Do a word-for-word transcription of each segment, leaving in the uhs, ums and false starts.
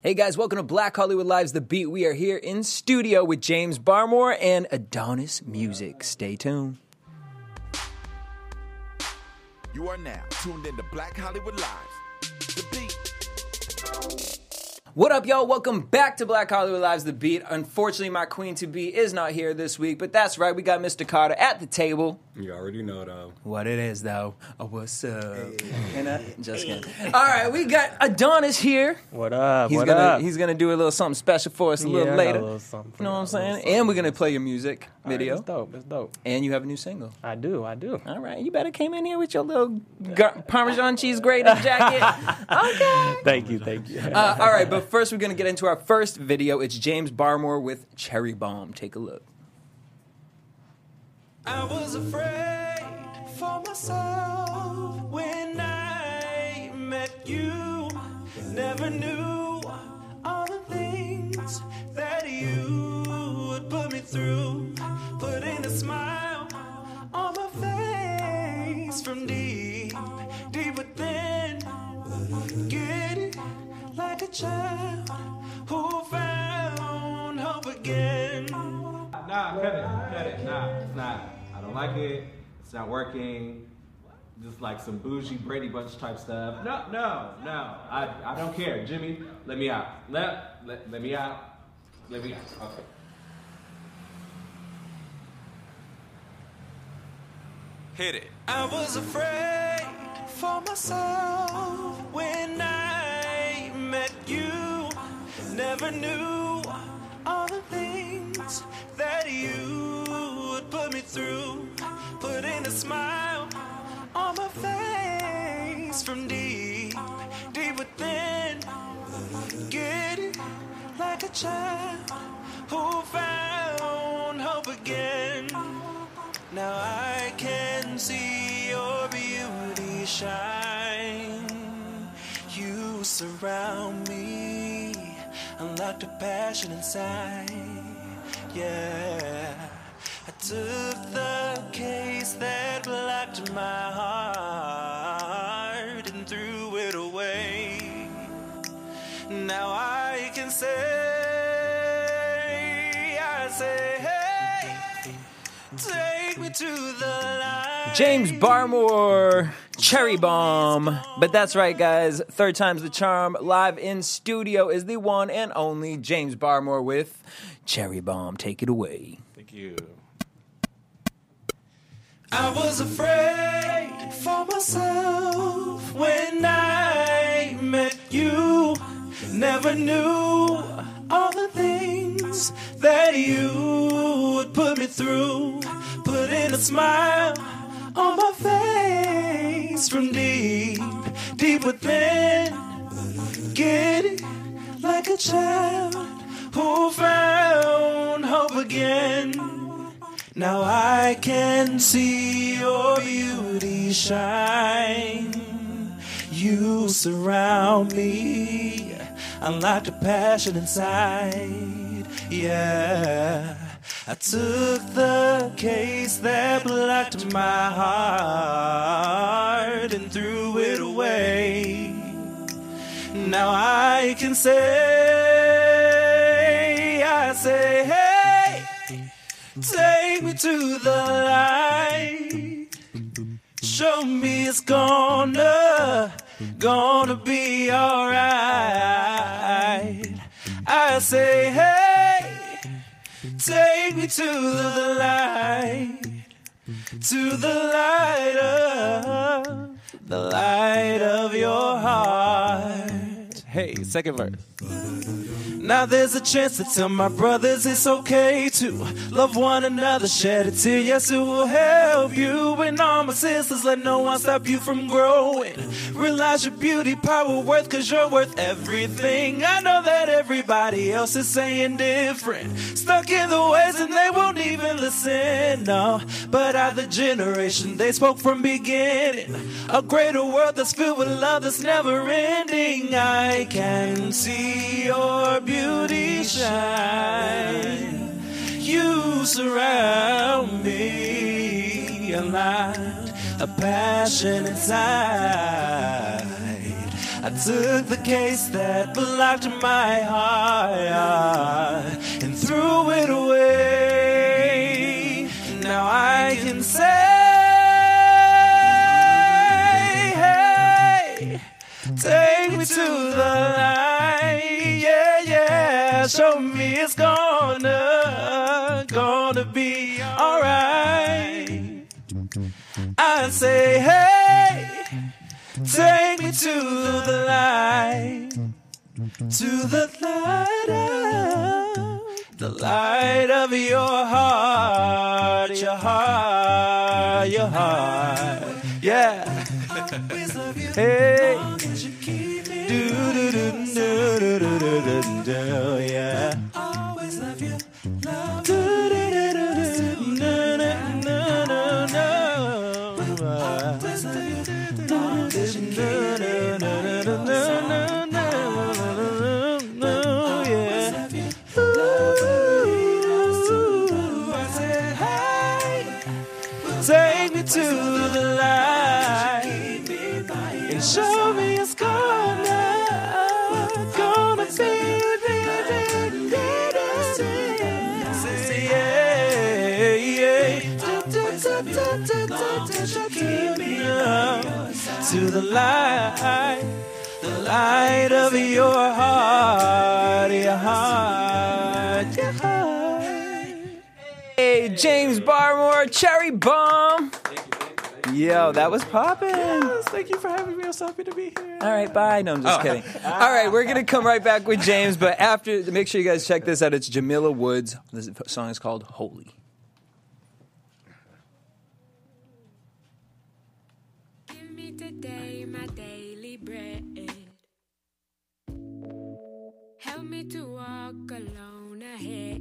Hey guys, welcome to Black Hollywood Live's The Beat. We are here in studio with James Barmore and Adonis Music. Stay tuned. You are now tuned into Black Hollywood Live's The Beat. What up, y'all? Welcome back to Black Hollywood Live's The Beat. Unfortunately, my queen-to-be is not here this week, but that's right. We got Mister Carter at the table. You already know, though. What it is, though. Oh, what's up? Hey. And, uh, just kidding. All right, we got Adonis here. What up? He's what gonna, up? He's going to do a little something special for us a yeah, little I got later. A little something for you know what I'm saying? Something. And we're going to play your music video. Right, it's dope. It's dope. And you have a new single. I do. I do. All right. You better came in here with your little gar- Parmesan cheese grater jacket. Okay. Thank you. Thank you. Uh, all right. But first, we're going to get into our first video. It's James Barmore with Cherry Bomb. Take a look. I was afraid for myself when I met you. Never knew all the things that you would put me through. Putting a smile on my face from deep, deep within. Get like a child who found hope again. Nah, cut it, cut it. Nah, it's not. I don't like it. It's not working. Just like some bougie Brady Bunch type stuff. No, no, no. I, I don't care. Jimmy, let me out. Let, let, let me out. Let me out. Okay. Hit it. I was afraid for myself when I met you. Never knew all the things that you would put me through. Putting a smile on my face from deep, deep within. Get it like a child who found hope again. Now I can see your beauty shine. You surround me, unlock the passion inside. Yeah, I took the case that blocked my heart and threw it away. Now I can say, I say, hey, take me to the light. James Barmore, Cherry Bomb. But that's right, guys. Third time's the charm. Live in studio is the one and only James Barmore with Cherry Bomb. Take it away. Thank you. I was afraid for myself when I met you. Never knew all the things that you would put me through. Putting a smile on my face from deep, deep within. Get it like a child who found hope again. Now I can see your beauty shine. You surround me, unlock the passion inside. Yeah, I took the case that blocked my heart and threw it away. Now I can say, I say, hey, take me to the light. Show me it's gonna, gonna be alright. I say, hey, take me to the light, to the light of, the light of your heart. Hey, second verse. Now there's a chance to tell my brothers it's okay to love one another, shed a tear, yes it will help you. And all my sisters, let no one stop you from growing. Realize your beauty, power, worth, cause you're worth everything. I know that everybody else is saying different, stuck in the ways and they won't even listen, no. But I'm the generation they spoke from beginning, a greater world that's filled with love that's never ending. I can see your beauty shine. You surround me, a light, a passion inside. I took the case that blocked my heart and threw it away. Now I can say, hey, take me to the light, yeah, yeah. Show me it's gonna, gonna be alright. I say, hey, take me to the light, to the light of, the light of your heart, your heart, your heart, yeah. Hey, do do do do do do do do do, yeah. Always love you, love do do do do do no no no no. Always love you, long as you keep me, no no no no no no, yeah. Ooh, I said, hey, take me to the light and show me it's gonna, gonna be, be, be, be, say, yeah, yeah. Keep me up to the light, the light of your heart, your heart, your heart. Hey, James Barmore, Cherry Bomb. Yo, that was popping. Yes, thank you for having me. I'm so happy to be here. All right, bye. No, I'm just kidding. All right, we're going to come right back with James, but after, make sure you guys check this out. It's Jamila Woods. This song is called Holy. Give me today my daily bread. Help me to walk alone ahead.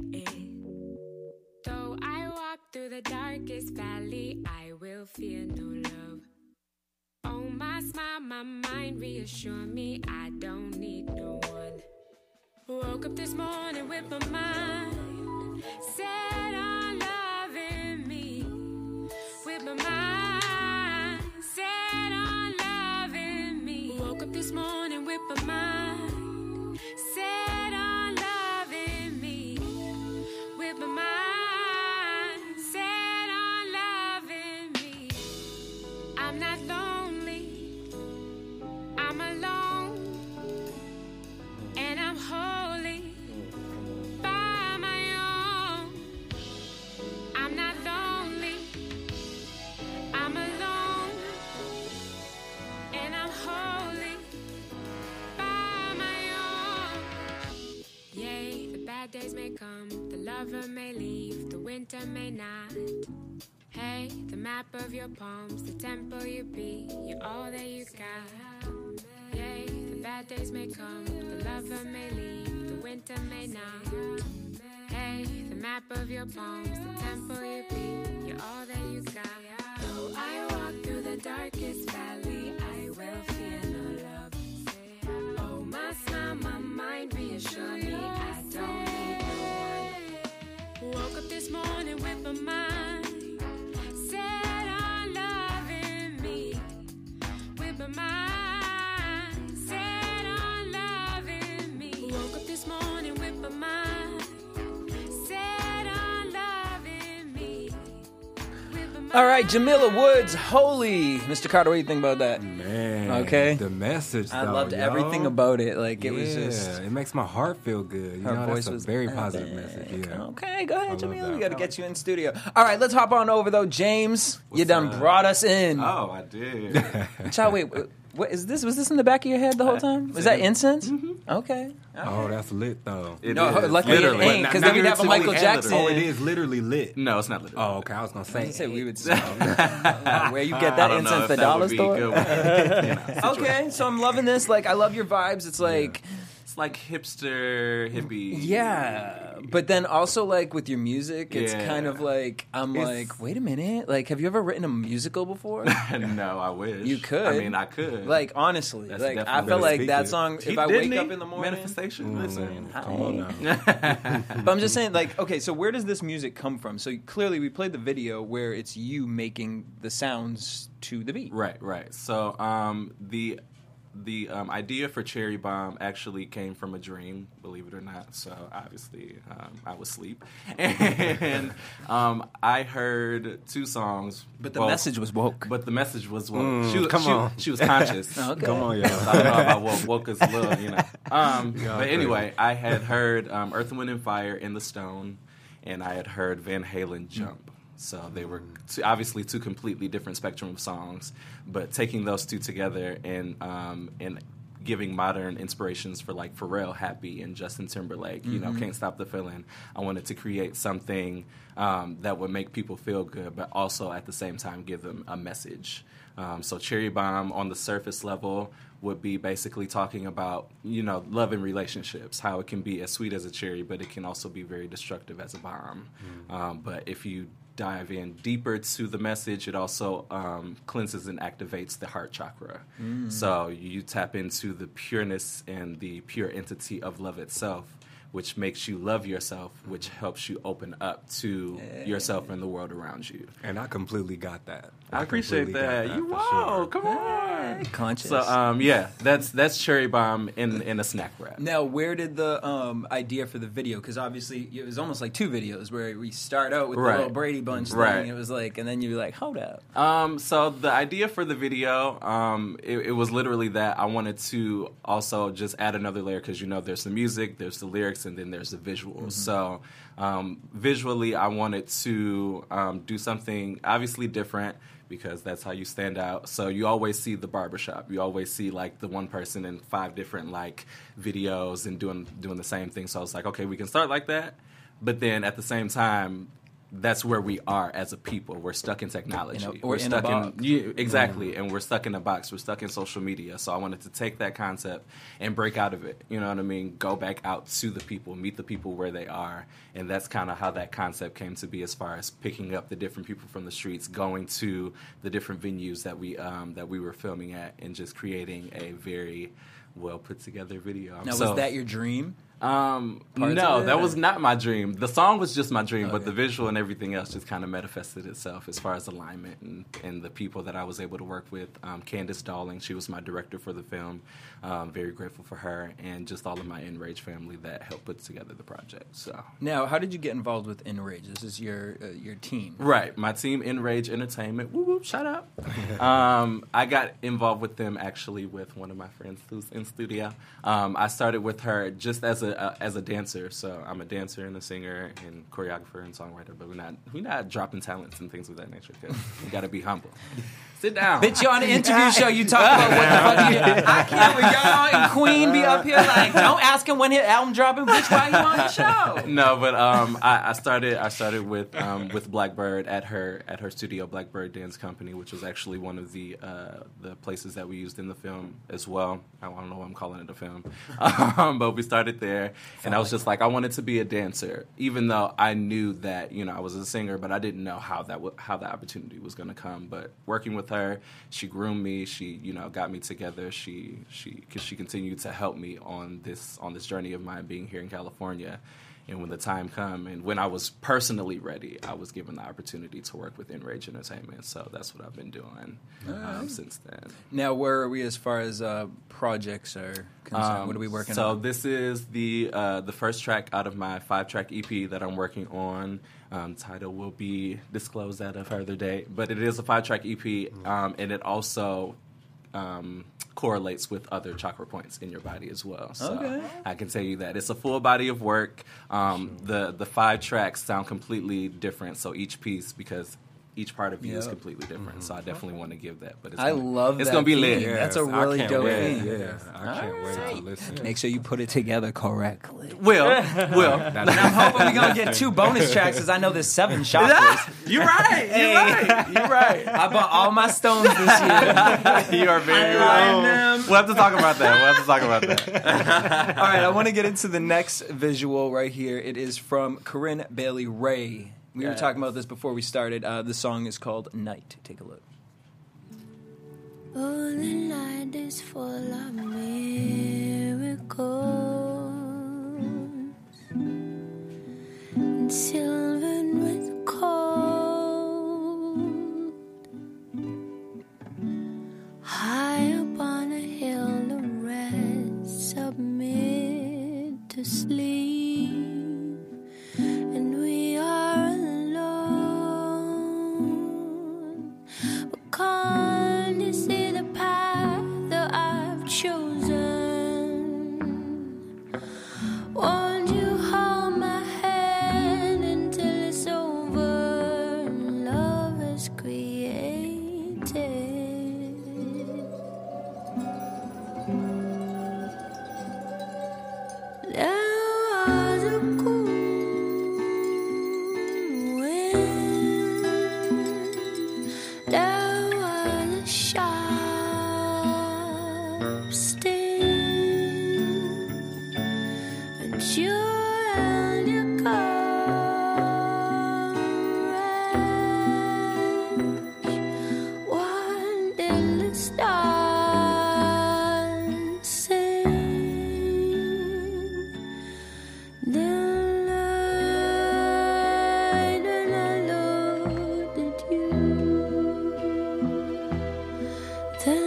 Though I walk through the darkest valley, I will fear no love. Oh, my smile, my mind reassure me I don't need no one. Woke up this morning with my mind set on loving me. With my mind set on loving me. Woke up this morning with my mind set on loving me. With my mind set on loving me. I'm not lonely, I'm alone, and I'm holy by my own. I'm not lonely, I'm alone, and I'm holy by my own. Yea, the bad days may come, the lover may leave, the winter may not. Hey, the map of your palms, the temple you be, you're all that you got. Yay, the bad days may come, the lover may leave, the winter may not. Hey, the map of your palms, the temple you be, you're all that you got. Though I walk through the darkest valley, I will fear no love. Oh, my smile, my mind reassure me I don't need no one. Woke up this morning with my mind set on loving me. With my mind set on loving me. Woke up this morning with my mind set on loving me. With my mind. All right, Jamila Woods, Holy. Mister Carter, what do you think about that? Man, Okay. the message. I though, loved yo. everything about it. Like, it yeah, was just... it makes my heart feel good. You Her know, voice that's a was very epic. positive message. Yeah. Okay, go ahead, love Jamila. that. We got to get you in studio. All right, let's hop on over, though. James, you What's done up? brought us in. Oh, I did. Child, wait, what is this? Was this in the back of your head the whole time? Was that incense? Okay. Oh, that's lit though. It No, is, luckily it literally. ain't, 'cause then we'd have a Michael Figuratively and Jackson. Oh, literally. it is literally lit. No, it's not literally. Oh, okay. I was gonna say. I said we would smoke. Where you get I that don't know incense? if The that dollar would be store? good. You know, situation. Okay, so I'm loving this. Like, I love your vibes. It's like, It's like hipster, hippie. yeah, but then also like with your music, it's Yeah. kind of like I'm It's- like, wait a minute. Like, have you ever written a musical before? No, I wish. You could. I mean, I could. Like, honestly, That's like I definitely feel like speak that it. song. He- If I didn't wake he? up in the morning, Manifestation. Listen. Come on now. but I'm just saying, like, okay, so where does this music come from? So clearly, we played the video where it's you making the sounds to the beat. Right, right. So um, the the um, idea for Cherry Bomb actually came from a dream, believe it or not. So obviously, um, I was asleep, and um, I heard two songs. But the well, message was woke. But the message was woke. Mm, she, was- come she, on. she was conscious. Okay. Come on, y'all. I don't know about woke. Woke is a little, you know. Um, Y'all but anyway, I had heard um, Earth, Wind, and Fire in the Stone, and I had heard Van Halen Jump. So they were two, obviously two completely different spectrum of songs, but taking those two together and um, and giving modern inspirations for like Pharrell, Happy, and Justin Timberlake, you know, Can't Stop the Feeling. I wanted to create something um, that would make people feel good, but also at the same time give them a message. Um, so Cherry Bomb on the surface level would be basically talking about, you know, love and relationships, how it can be as sweet as a cherry, but it can also be very destructive as a bomb. Mm. Um, but if you dive in deeper to the message, it also um, cleanses and activates the heart chakra. Mm. So you tap into the pureness and the pure entity of love itself, which makes you love yourself, which helps you open up to yeah. yourself and the world around you. And I completely got that. I, I appreciate that. that. You wow, sure. Come on. Conscious. So um, yeah, that's that's Cherry Bomb in in a snack wrap. Now, where did the um, idea for the video? Because obviously it was almost like two videos where we start out with right. the little Brady Bunch thing. Right. It was like, and then you were like, hold up. Um, so the idea for the video, um, it, it was literally that I wanted to also just add another layer because you know there's the music, there's the lyrics, and then there's the visuals. Mm-hmm. So um, visually, I wanted to um, do something obviously different, because that's how you stand out. So you always see the barbershop. You always see like the one person in five different like videos and doing doing the same thing. So I was like, okay, we can start like that, but then at the same time, that's where we are as a people. We're stuck in technology. In a, or we're in stuck a box. in yeah, exactly, mm. and we're stuck in a box. We're stuck in social media. So I wanted to take that concept and break out of it. You know what I mean? Go back out to the people, meet the people where they are, and that's kind of how that concept came to be. As far as picking up the different people from the streets, going to the different venues that we um, that we were filming at, and just creating a very well put together video. Now, so, was that your dream? Um, Parts no, of it, that or? was not my dream. The song was just my dream, Okay. but the visual and everything else just kind of manifested itself as far as alignment and, and the people that I was able to work with. Um, Candace Darling, she was my director for the film. Um, very grateful for her, and just all of my Enrage family that helped put together the project. So Now, how did you get involved with Enrage? This is your uh, your team. right, my team Enrage Entertainment. Woo woo, shout out. um, I got involved with them actually with one of my friends who's in studio. Um, I started with her just as a uh, as a dancer. So I'm a dancer and a singer and choreographer and songwriter, but we're not we're not dropping talents and things of that nature because we got to be humble. Sit down. Bitch, you're on an interview show. You talk about what the fuck you... I can't with y'all and Queen be up here like, don't ask him when his album dropping. Bitch, why you on the show? No, but um, I, I started. I started with um, with Blackbird at her at her studio, Blackbird Dance Company, which was actually one of the uh, the places that we used in the film as well. I don't know why I'm calling it a film, um, but we started there, and I was just like, I wanted to be a dancer, even though I knew that you know I was a singer, but I didn't know how that w- how the opportunity was going to come. But working with her, she groomed me. She, you know, got me together. She, she, cause she continued to help me on this on this journey of mine being here in California. And when the time come, and when I was personally ready, I was given the opportunity to work with Enrage Entertainment. So that's what I've been doing um, right. since then. Now, where are we as far as uh, projects are concerned? Um, what are we working so on? So this is the uh, the first track out of my five track E P that I'm working on. Um, title will be disclosed at a further date, but it is a five track E P, um, and it also um, correlates with other chakra points in your body as well. So Okay. I can tell you that it's a full body of work. Um, the the five tracks sound completely different. So each piece, because each part of you is Yep. completely different. So I definitely want to give that. But it's I gonna, love it's that gonna be lit. theme. That's a Yes, I really can't dope wait. theme. Yeah, I can't wait to listen. Make sure you put it together correctly. Will, will. And I'm hoping we're going to get two bonus tracks because I know there's seven chakras. You're right. You're right. You're right. I bought all my stones this year. You are very Align right. them. We'll have to talk about that. We'll have to talk about that. All right, I want to get into the next visual right here. It is from Corinne Bailey Ray. We were Yes. talking about this before we started. Uh, the song is called Night. Take a look. Oh, the night is full of miracles and silver with cold. High up on a hill, the leave, and we are alone. But can't you see the path that I've chosen? Won't you hold my hand until it's over and love is created? There was a cool wind. There was a sharp sting, and you held your courage. One did the stars sing? The night when I looked at you, the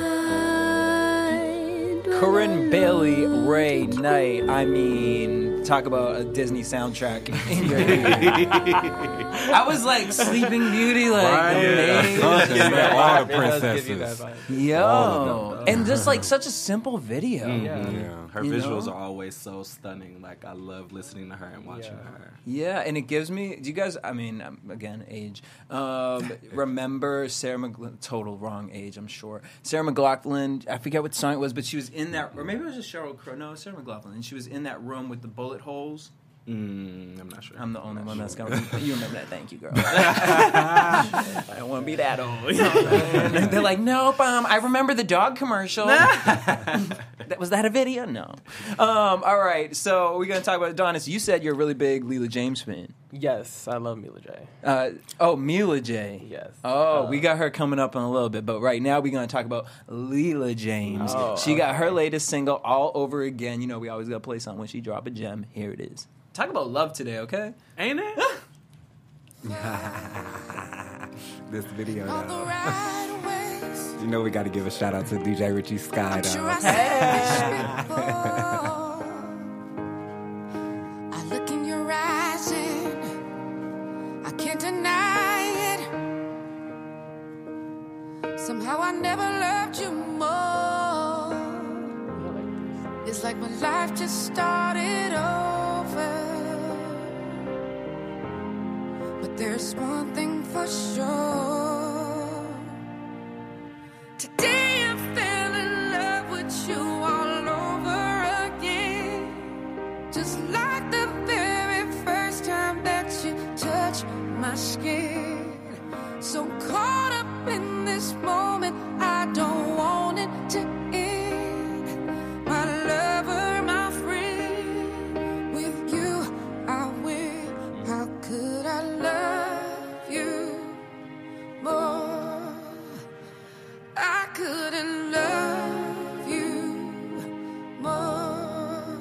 night when Corinne I Bailey, looked Ray at Knight. you. I mean, talk about a Disney soundtrack in your ear. I was like Sleeping Beauty, like amazing. All the It does princesses. give you that vibe. Yo, and just like such a simple video. Yeah. Yeah. Her You visuals know? are always so stunning. Like I love listening to her and watching Yeah. her. Yeah, and it gives me. Do you guys? I mean, um, again, age. Um, remember Sarah McLachlan? Total wrong age, I'm sure. Sarah McLachlan. I forget what song it was, but she was in that, or maybe it was just Sheryl Crow. No, Sarah McLachlan, and she was in that room with the bullet holes. Mm, I'm not sure. I'm the only one that's gonna. You remember that? Thank you, girl. I don't want to be that old. You know what I mean? They're like, nope. Um, I remember the dog commercial. that was that a video? No. Um, all right. So we're gonna talk about Adonis. You said you're a really big Leela James fan. Yes, I love Mila J. Uh, oh, Mila J. Yes. Oh, Uh, we got her coming up in a little bit, but right now we're gonna talk about Leela James. Oh, she got her okay. latest single, All Over Again. You know, we always gotta play something when she drop a gem. Here it is. Talk about love today, okay? Ain't it? This video, All the though. right ways. You know we got to give a shout out to D J Richie Sky, I'm sure though. I said this before. I look in your eyes and I can't deny it. Somehow I never loved you more. It's like my life just started over. But there's one thing for sure. Today I fell in love with you all over again. Just like the very first time that you touched my skin. So caught up in this moment, I don't want it to end. My lover, my friend, with you I win. How could I love you more? I couldn't love you more.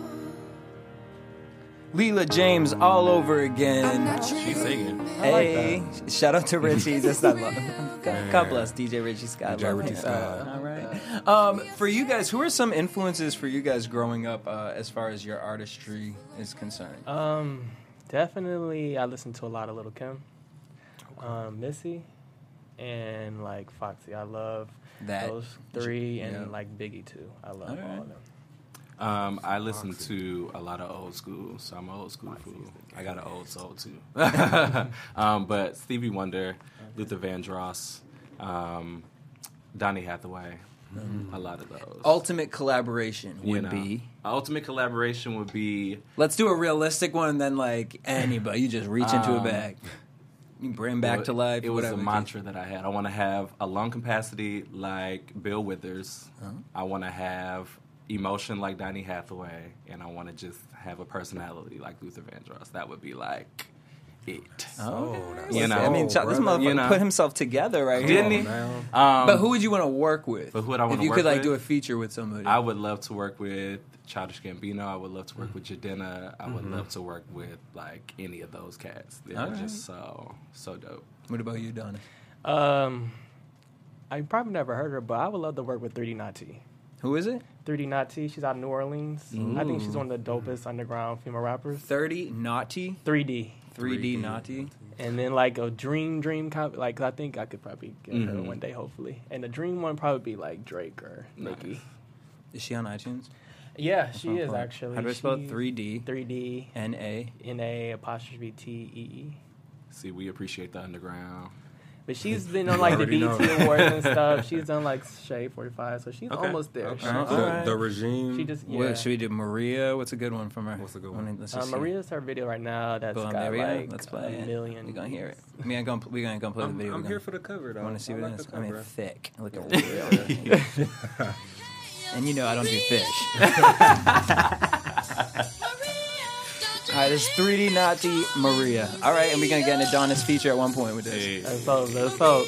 Leela James, All Over I'm Again. not She's singing. Hey, shout out to Richie. Just I love. God, God bless D J Richie Scott. D J Love Richie him. Scott. All right. Um, for you guys, who are some influences for you guys growing up uh, as far as your artistry is concerned? Um, definitely, I listen to a lot of Little Kim, um, Missy, and like Foxy. I love That- those three, and yeah. like Biggie too. I love All all, right. of them. Um, I listen to a lot of old school, so I'm an old school fool. I got an old soul too. um, but Stevie Wonder, Luther Vandross, um, Donny Hathaway, a lot of those. Ultimate collaboration You would know. be. Ultimate collaboration would be Let's do a realistic one, and then like anybody, you just reach into a Um, bag, you bring back it, to life. It was whatever a the mantra that I had. I want to have a lung capacity like Bill Withers. Uh-huh. I want to have emotion like Donny Hathaway, and I want to just have a personality like Luther Vandross. That would be like it. Oh, You know, I mean, this motherfucker you know. put himself together right Didn't here. he? Man. Um, But who would you want to work with? But who would I If wanna you work could like with? do a feature with somebody? I would love to work with Childish Gambino. I would love to work with Jadena. I would love to work with like any of those cats. They're Alright. just so so dope. What about you, Donna? Um, I probably never heard her, but I would love to work with three D Nati. Who is it? three D Naughty. She's out of New Orleans. I think she's one of the dopest underground female rappers. thirty Naughty? three D. three D Naughty? And then like a Dream Dream cop, like I think I could probably get her Mhm. one day, hopefully. And the Dream one probably be like Drake or Nicki. Is she on iTunes? Yeah, she is Okay. actually. How do I spell it? She- three D? three D. N A? N A apostrophe T E E. See, we appreciate the underground. But she's been on like the already B E T know. Awards and stuff. She's done like Shade forty-five, so she's Okay. almost there. Okay. She- All The, right. the regime. She just What, yeah. should we do Maria? What's a good one from her? What's a good I one? mean, let's Uh, just see. Maria's her video right now that's Boom, got there we go. like Let's play a it. million. We're gonna hear it. views. We ain't gonna we gonna go play the I'm, video. I'm We're here gonna- for the cover, though. I want to see I what like it is. the I mean, cover. thick. Look at real. And you know I don't do fish. All right, this is three D Naughty Maria. All right, and we're gonna get an Adonis feature at one point with this. Hey. Let's hope. Let's hope.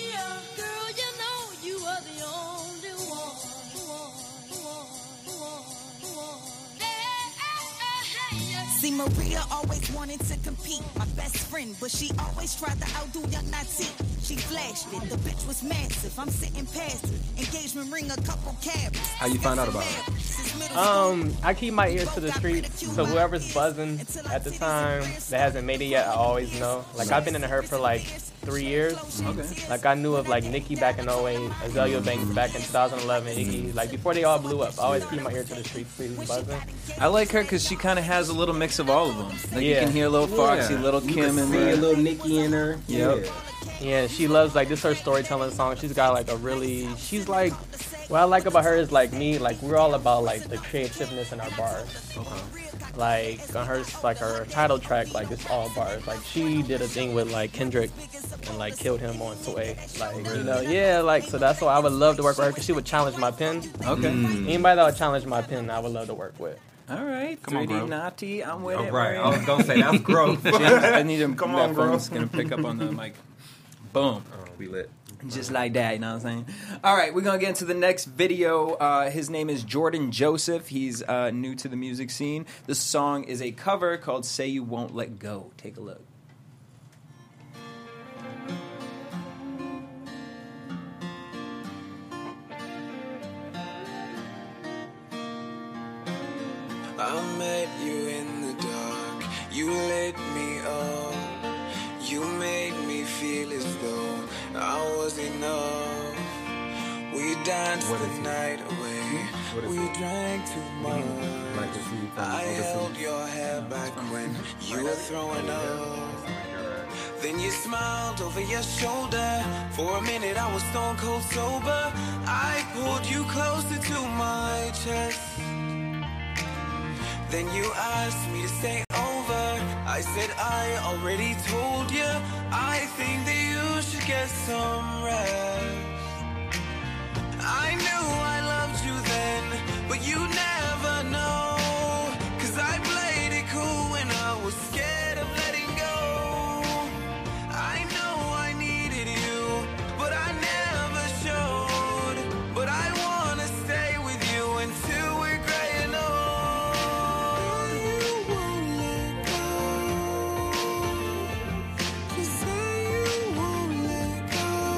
See, Maria always wanted to compete, my best friend, but she always tried to outdo young Nazi. She flashed it, the bitch was massive. I'm sitting past her, engagement ring, a couple cabs. How you find out about it? Um, I keep my ears to the streets, so whoever's buzzing at the time that hasn't made it yet, I always know. Like I've been into her for like three years. Okay. Like I knew of like Nicki back in oh eight, Azalea Banks back in two thousand eleven, Iggy. Like before they all blew up, I always keep my ear to the streets, see who's buzzing. I like her because she kind of has a little mix of all of them. Like you Yeah. can hear Lil Foxy, Yeah. Little You Kim, can and see a the, little Nicki in her. Yep. Yeah. Yeah, she loves like this her storytelling song. She's got like a really she's like what I like about her is like me, like we're all about like the creativeness in our bars. Like on her like her title track, like it's all bars. Like she did a thing with like Kendrick and like killed him on Sway. Like you know, yeah, like so that's why I would love to work with her because she would challenge my pen. Okay. Anybody that would challenge my pen, I would love to work with. All right, Come on, three D bro. Naughty, I'm with All it. right. Maria. I was gonna say that's growth. See, I I need to. Come that on, bro. phone's gonna pick up on the mic. Boom. Oh, we lit. Just like that, you know what I'm saying? All right, we're going to get into the next video. Uh, his name is Jordan Joseph. He's uh, new to the music scene. This song is a cover called Say You Won't Let Go. Take a look. I met you in the dark, you lit me up. You made me feel as though I was enough. We danced What the is he? night away, What is we he? drank too much. Like to see from I held overseas. your hair back when you were throwing up. Then you smiled over your shoulder. For a minute I was stone cold sober. I pulled you closer to my chest. Then you asked me to stay over. I said I already told you. I think that you should get some rest. I knew I loved you then, but you never know. Cause I played it cool when I was scared of letting go. I know I needed you, but I never showed. But I wanna stay with you until we're gray and old. You won't let go. Just say you won't let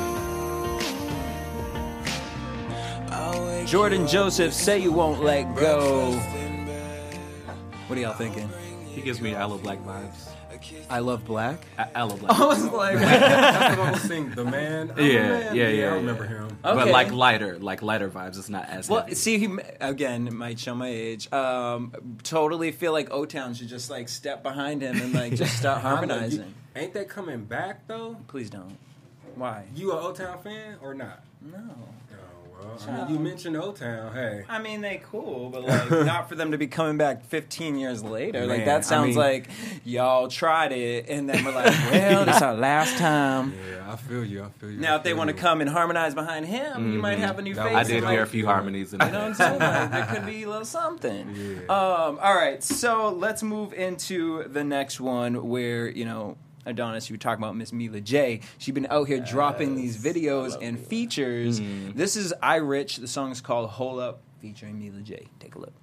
go. I'll wake Jordan you up Joseph, with Say You Won't Let Go. breakfast in bed. What are y'all thinking? He gives me Aloe Black vibes. I Love Black? A- Aloe Black. I was like, That's what I was saying. The man. Oh, Yeah, man. yeah, I yeah, remember yeah. him. But Okay. like lighter, like lighter vibes. It's not as well, heavy. see, he, again, it might show my age. Um, totally feel like O-Town should just like step behind him and like just start I know, you- harmonizing. Ain't that coming back though? Please don't. Why? You a O-Town fan or not? No. Oh well, I mean, you mentioned O-Town. Hey, I mean, they cool, but like not for them to be coming back fifteen years later. like Man, that sounds I mean- like y'all tried it, and then we're like, well, this is our last time. yeah, I feel you. I feel you. Now, I if they feel want to you. come and harmonize behind him, you might have a new That face. was- I did and, hear a like, few harmonies in You know what I'm there. saying? Like, there could be a little something. Yeah. Um, all right, so let's move into the next one where, you know, Adonis, you were talking about Miss Mila J. She's been out here dropping these videos and features. This is I Rich. The song is called Hold Up, featuring Mila J. Take a look.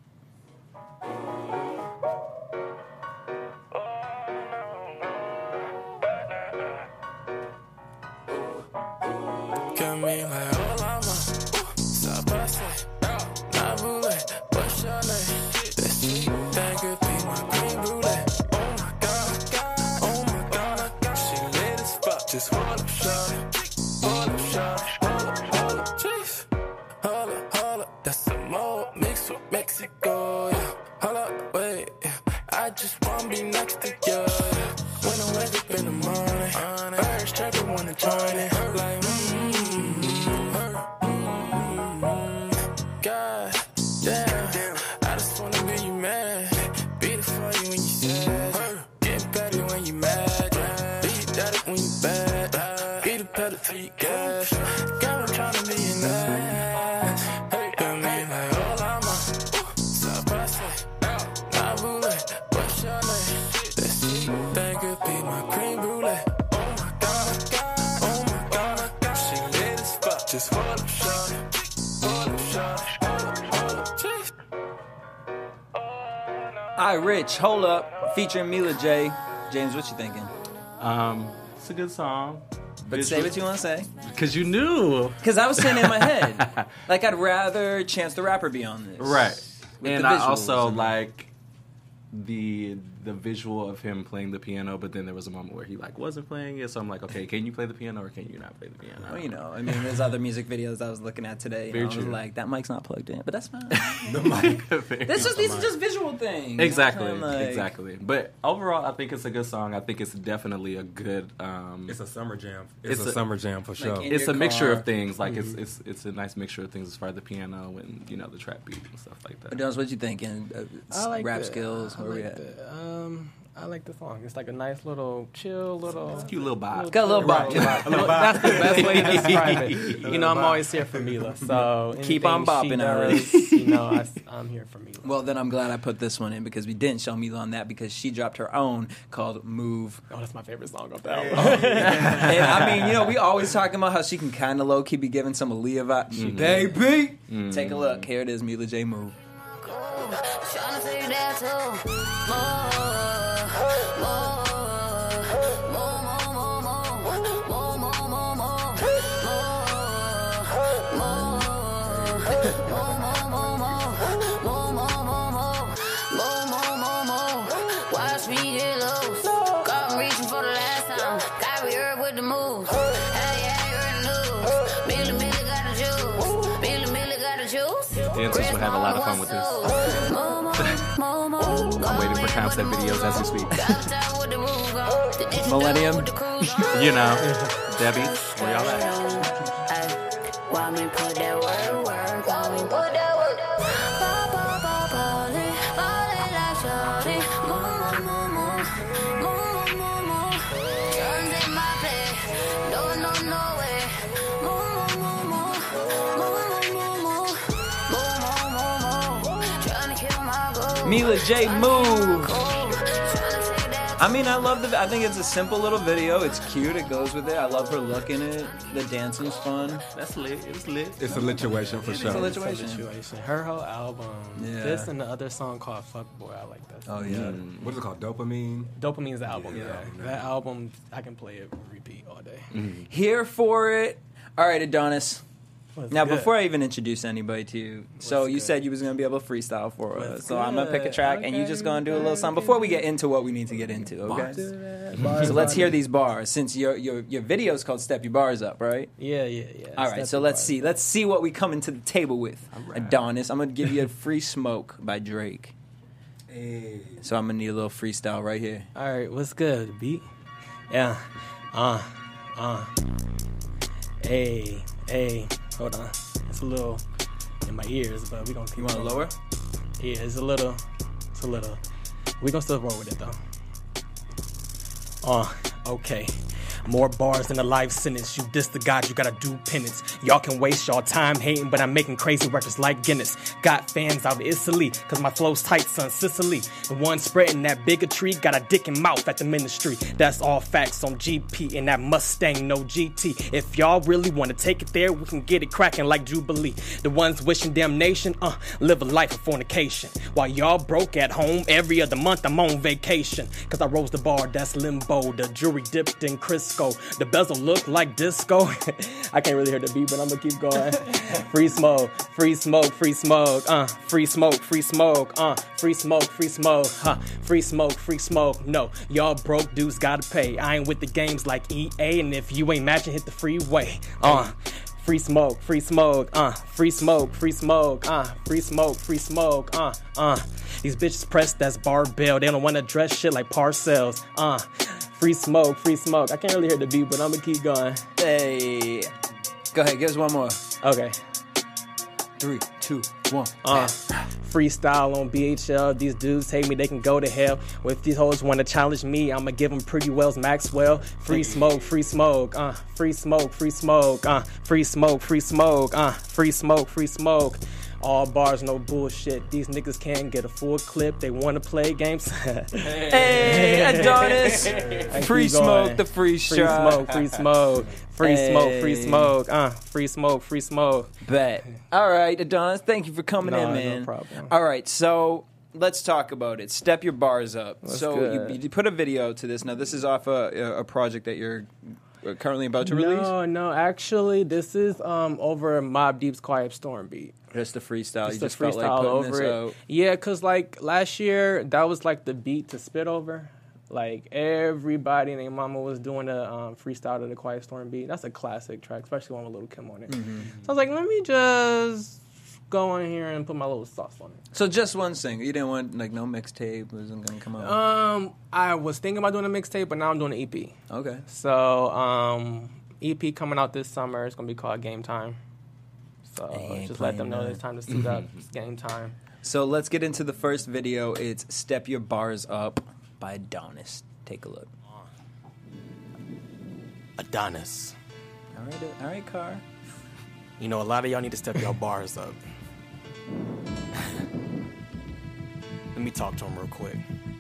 Got me like, oh, lama, stop bustin', nah, bullet, I just wanna be next to you. When I wake up in the morning, birds chirping wanna join it. Like, mm-hmm, mm-hmm. God damn, I just wanna be you man. Be the for you when you sad. Get better when you mad. Be daddy when you bad. Be the pedal till you gas. God, I'm tryna be an ass. Hey, got me like, oh, I'm a stop by say. Nah, boo, what's your name? That shit, that could be my cream brulee. Oh my god, oh my god, she lit as fuck. Just hold up, shorty, hold up, shorty, hold up, hold up, jeez. I Rich, hold up, featuring Mila J. James, what you thinking? Um, it's a good song. But say what you want to say. Because you knew. Because I was saying in my head, like I'd rather Chance the Rapper be on this. Right. With And the I visuals also and- like the the visual of him playing the piano, but then there was a moment where he like wasn't playing it, so I'm like, okay, can you play the piano or can you not play the piano? Well, you know, I mean, there's other music videos I was looking at today. And Very I was true. like, that mic's not plugged in, but that's fine. the mic. This just these are just visual things. Exactly, I'm like- exactly. But overall, I think it's a good song. I think it's definitely a good. Um, It's a summer jam. It's a summer jam for sure. It's a your mixture car. of things. Like Mhm. it's it's it's a nice mixture of things as far as the piano and you know the trap beat and stuff like that. Jones, what you thinking? Uh, I like rap the- skills. I Where we like at? the, um, I like the song. It's like a nice little chill little. It's a cute little bop. Got a little bop. Right, A little bop. That's the best way to describe it. Little You know, I'm bop. always here for Mila. So Keep on anything she bopping, already. does, You know, I, I'm here for Mila. Well, then I'm glad I put this one in because we didn't show Mila on that because she dropped her own called Move. Oh, that's my favorite song off the album. And I mean, you know, we always talking about how she can kind of low key be giving some Aaliyah vibe. Mhm. Baby, Mhm. take a look. Here it is, Mila J. Move. Tryna take that too. More, more, more, more, more, more, more, more, more, more, watch me get loose. Got 'em reaching for the last time. Got me up with the moves. Hey, yeah, you heard the news. Millie, Millie got the juice. Millie, Millie got the juice. Dancers would have a lot of fun with this. I'm waiting for concept videos as we speak. Millennium. You know, Debbie, where y'all at? Why me put that word, word, why me put that word? Pop, pop, pop, ballin', ballin' like shawty. Move, move, move, move, move, move. Guns in my place, no, no, no way. Move, move, move, move, move, move, move, move, move, move. Tryna kill my goal. Mila J. Move. I mean, I love the. I think it's a simple little video. It's cute. It goes with it. I love her look in it. The dancing's fun. That's lit. It's lit. It's a lituation for It's sure. a lituation. It's a lituation. Her whole album. Yeah. This and the other song called Fuckboy. I like that song. Oh yeah. Mm. What is it called? Dopamine? Dopamine's the album. Yeah, Yeah, yeah. that album I can play it repeat all day. Here for it. All right, Adonis. What's Now, good? before I even introduce anybody to you, so What's you good? said you was gonna be able to freestyle for us. What's So I'm gonna pick a good? track, and you just gonna do a little something before we get into what we need to get into. Okay. So let's hear these bars. Since your your your video is called "Step Your Bars Up," right? Yeah, yeah, yeah. All right. Step So Your let's Bars see. Let's see what we coming to the table with. right. Adonis, I'm gonna give you a "Free Smoke" by Drake. Hey. So I'm gonna need a little freestyle right here. All right, what's good, beat? Yeah, uh, uh. Hey, hey, hold on. It's a little in my ears, but we gonna keep You want to going. lower? Yeah, it's a little, it's a little. We gonna still roll with it though. Uh, okay. More bars than a life sentence. You diss the God, you gotta do penance. Y'all can waste y'all time hating, but I'm making crazy records like Guinness. Got fans out of Italy, cause my flow's tight, son, Sicily. The one spreading that bigotry, got a dick and mouth at the ministry. That's all facts on G P and that Mustang, no G T. If y'all really wanna take it there, we can get it cracking like Jubilee. The ones wishing damnation, uh, live a life of fornication. While y'all broke at home, every other month I'm on vacation. Cause I rose the bar, that's limbo. The jury dipped in Crisco. The bezel look like disco. I can't really hear the beat, but I'm gonna keep going. Free smoke, free smoke, free smoke, uh, free smoke, free smoke, uh, free smoke, free smoke, huh, free smoke, free smoke. No, y'all broke dudes gotta pay. I ain't with the games like E A, and if you ain't matching, hit the freeway. Uh, free smoke, free smoke, uh, free smoke, free smoke, uh, free smoke, free smoke, uh, uh. These bitches pressed, that's barbell. They don't want to dress shit like Parcells, uh. Free smoke, free smoke. I can't really hear the beat, but I'm gonna keep going. Hey, go ahead, give us one more. Okay. Three, two, one. Uh, freestyle on B H L. These dudes take me, they can go to hell. Well, if these hoes want to challenge me, I'ma give them Pretty Wells Maxwell. Free smoke, free smoke, uh, free smoke, free smoke, uh, free smoke, free smoke, uh, free smoke, free smoke. All bars, no bullshit. These niggas can't get a full clip. They want to play games. Hey, Adonis. Free smoke, the free shot. Free smoke, free smoke. Free Hey. smoke, free smoke. Uh, free smoke, free smoke. Bet. All right, Adonis, thank you for coming No, in, no man. problem. All right, so let's talk about it. Step your bars up. That's so you, good. you put a video to this. Now, this is off a, a project that you're currently about to release? No, no. Actually, this is um over Mobb Deep's Quiet Storm beat. Just a freestyle. Just you a just felt freestyle like putting over this it. out. Yeah, cause like last year that was like the beat to spit over. Like everybody and their mama was doing a um, freestyle to the Quiet Storm beat. That's a classic track, especially one with Lil Kim on it. Mm-hmm. So I was like, let me just go in here and put my little sauce on it. So just one single. You didn't want like no mixtape wasn't gonna come out. Um, I was thinking about doing a mixtape, but now I'm doing an E P. Okay. So um, E P coming out this summer. It's gonna be called Game Time. So ain't just let them playing know that. it's time to suit up. It's game time. So let's get into the first video. It's Step Your Bars Up by Adonis. Take a look. Adonis. All right, uh, all right, Car. You know, a lot of y'all need to step your bars up. Let me talk to him real quick.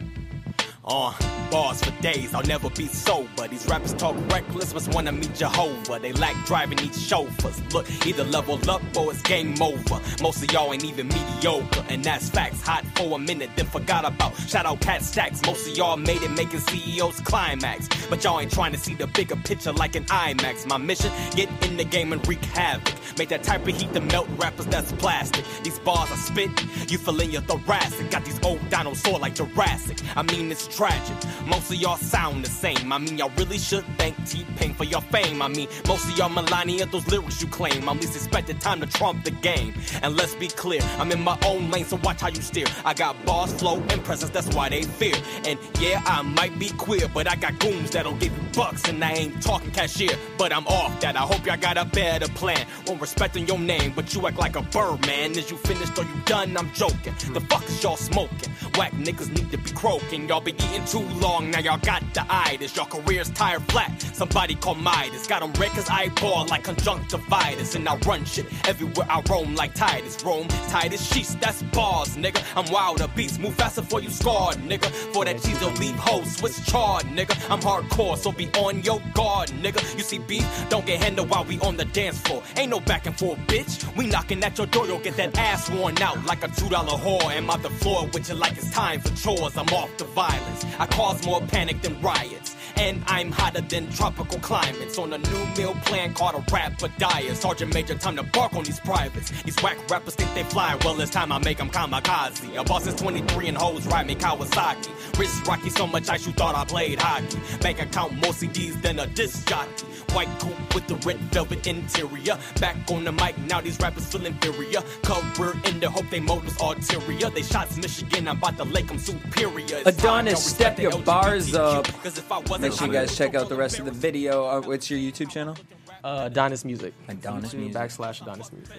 Uh, bars for days, I'll never be sober. These rappers talk reckless, must wanna meet Jehovah. They lack driving these chauffeurs. Look, either level up or it's game over. Most of y'all ain't even mediocre, and that's facts. Hot for a minute, then forgot about. Shout out Cat Stacks. Most of y'all made it making C E Os climax. But y'all ain't trying to see the bigger picture like an IMAX. My mission, get in the game and wreak havoc. Make that type of heat to melt rappers that's plastic. These bars I spit, you feel in your thoracic. Got these old dinosaurs like Jurassic. I mean, it's tragic. Most of y'all sound the same. I mean, y'all really should thank T-Pain for your fame. I mean, most of y'all Melania, those lyrics you claim. I'm least expected time to trump the game. And let's be clear, I'm in my own lane, so watch how you steer. I got bars, flow, and presence, that's why they fear. And yeah, I might be queer, but I got goons that'll give you bucks, and I ain't talking cashier. But I'm off that. I hope y'all got a better plan. Won't respecting your name, but you act like a bird, man. Is you finished or you done? I'm joking. The fuck is y'all smoking? Whack niggas need to be croaking. Y'all be eating too long, now y'all got the itis. Y'all careers tired flat, somebody call Midas. Got them red cause I ball like conjunctivitis. And I run shit everywhere I roam like Titus. Rome, Titus, sheets, that's bars, nigga. I'm wild, a beast, move faster before you scarred, nigga. For that cheese, you'll leave hoes, Swiss chard, nigga. I'm hardcore, so be on your guard, nigga. You see beef, don't get handled while we on the dance floor. Ain't no back and forth, bitch. We knocking at your door, you'll get that ass worn out like a two dollar whore. Am I the floor with you like it's time for chores? I'm off the violence. I cause more panic than riots. And I'm hotter than tropical climates. On a new meal plan called a rap or diet. Sergeant Major, time to bark on these privates. These whack rappers think they fly. Well, it's time I make them kamikaze. A boss is twenty-three and hoes ride me Kawasaki. Wrist rocky, so much ice you thought I played hockey. Bank account more C Ds than a disc jockey. White coupe with the red velvet interior. Back on the mic, now these rappers feel inferior. Cover in the hope they motives ulterior. They shots Michigan, I'm about to lake them superior. It's time y'all Adonis, step respect your the bars up. L G B T Q, 'cause if I wasn't, Make sure you guys check out the rest of the video. Uh, what's your YouTube channel? Uh, Adonis Music. Adonis YouTube Music. Backslash Adonis Music.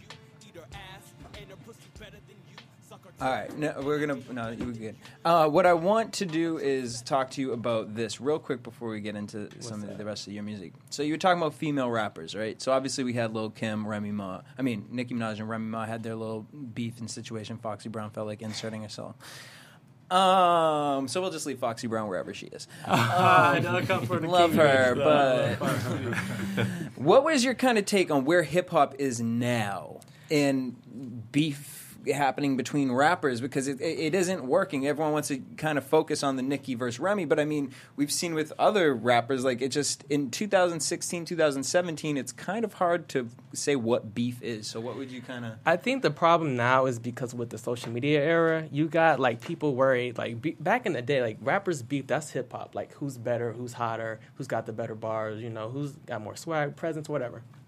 All right, no, we're gonna no, you were good. Uh, what I want to do is talk to you about this real quick before we get into some of the rest of your music. So you were talking about female rappers, right? So obviously we had Lil Kim, Remy Ma. I mean, Nicki Minaj and Remy Ma had their little beef and situation. Foxy Brown felt like inserting herself. Um, so we'll just leave Foxy Brown wherever she is. Um, love her, but what was your kind of take on where hip hop is now and beef happening between rappers? Because it, it isn't working. Everyone wants to kind of focus on the Nicki versus Remy, but I mean, we've seen with other rappers, like it just in two thousand sixteen, two thousand seventeen, it's kind of hard to say what beef is. So what would you kind of? I think the problem now is because with the social media era, you got like people worried. Like be, back in the day, like rappers beef, that's hip hop. Like who's better, who's hotter, who's got the better bars, you know, who's got more swag, presence, whatever.